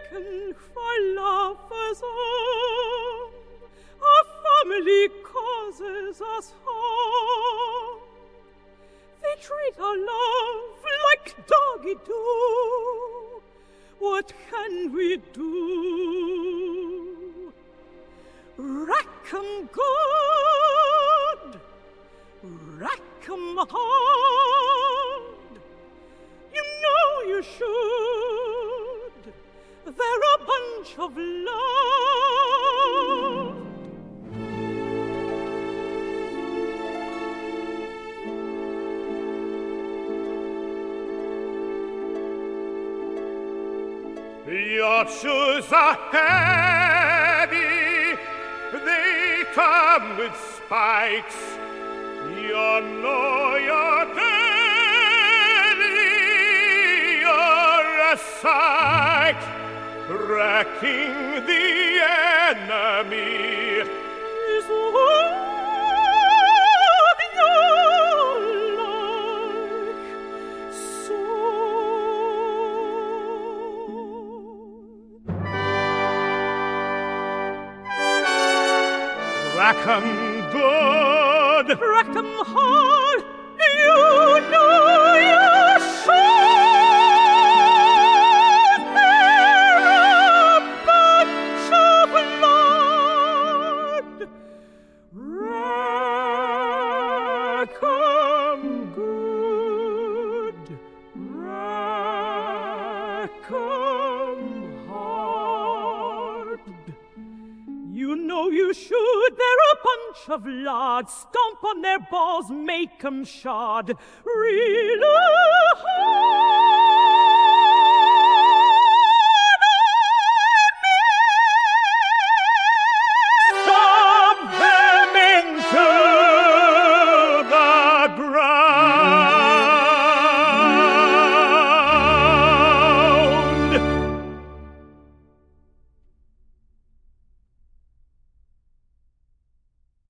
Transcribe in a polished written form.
taken for lovers all. Our family causes us harm. They treat our love like doggy do. What can we do? Rack 'em good, rack 'em hard. You know you should. They're a bunch of love. Your shoes are heavy, they come with spikes. You know you're deadly, you're a sight, wrecking the enemy. Is what you're like, so rack 'em good, rack 'em hard. You know you should. They're a bunch of lard. Rack 'em good, rack 'em hard. You know you should. They're a bunch of lads. Stomp on their balls, make 'em shod. Real